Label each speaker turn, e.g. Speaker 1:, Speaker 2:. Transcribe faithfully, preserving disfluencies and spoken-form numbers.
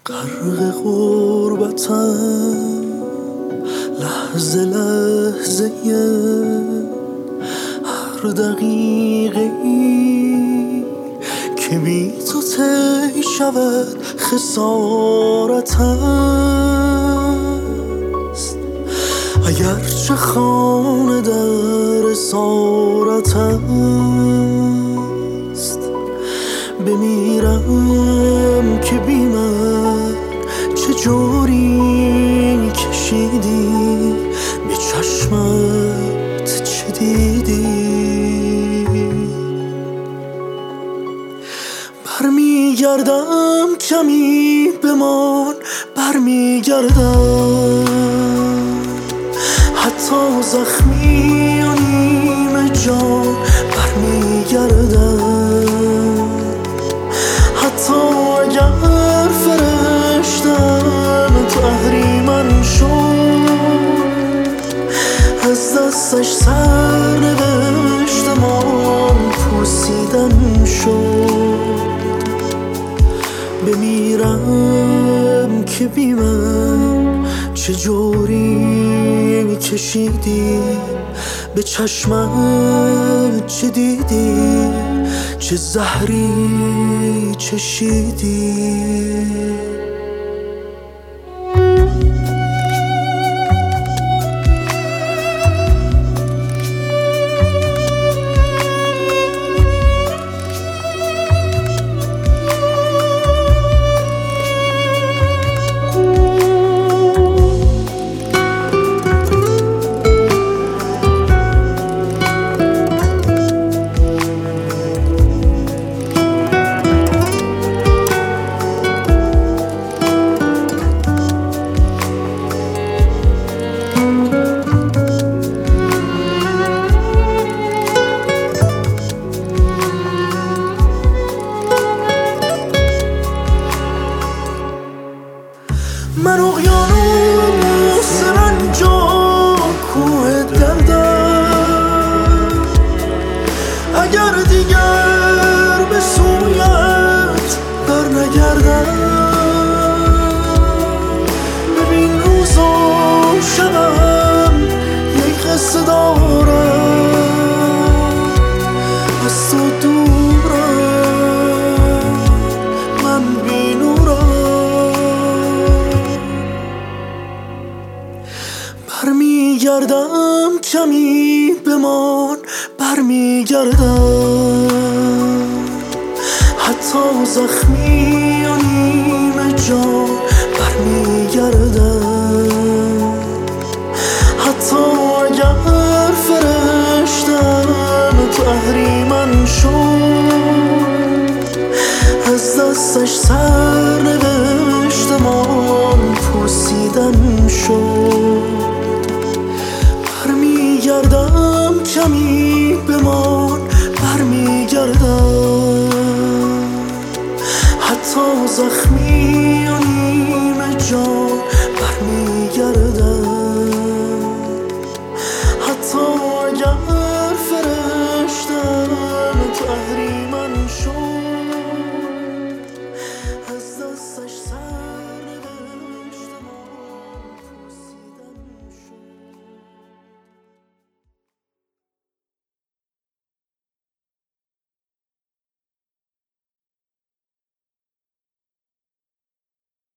Speaker 1: غرق غربتم لحظه لحظه هر دقیقه ای که بی تو طی شود خسارت است. اگرچه خانه در اسارت است، بمیرم که بی من چه جوری کشیدی، به چشمت چه دیدی. برمیگردم کمی بمان، برمیگردم حتی زخمی و نیمه جان، برمیگردم حتی اگر فرشتم تو اهریمن شد، از دستش سر نوشتم آن پوسیدن شد. بمیرم که بی من چه جوری کشیدی، به چشمت چه دیدی، چه زهری چشیدی. من اقیانوس رنجان کوه دردم، اگر دیگر به سویت بر نگردم. ببین روز و شبم یک قصه دارم، از تو دورم من بی نورم. برمیگردم کمی بمان، برمیگردم حتی زخمی و نیمه جان، برمیگردم حتی اگر فرشتم تو اهریمن شد، از دستش سر نوشتم آن پوسیدن شد. برمیگردم کمی بمان، برمیگردم حتی زخمی و نیمه جان،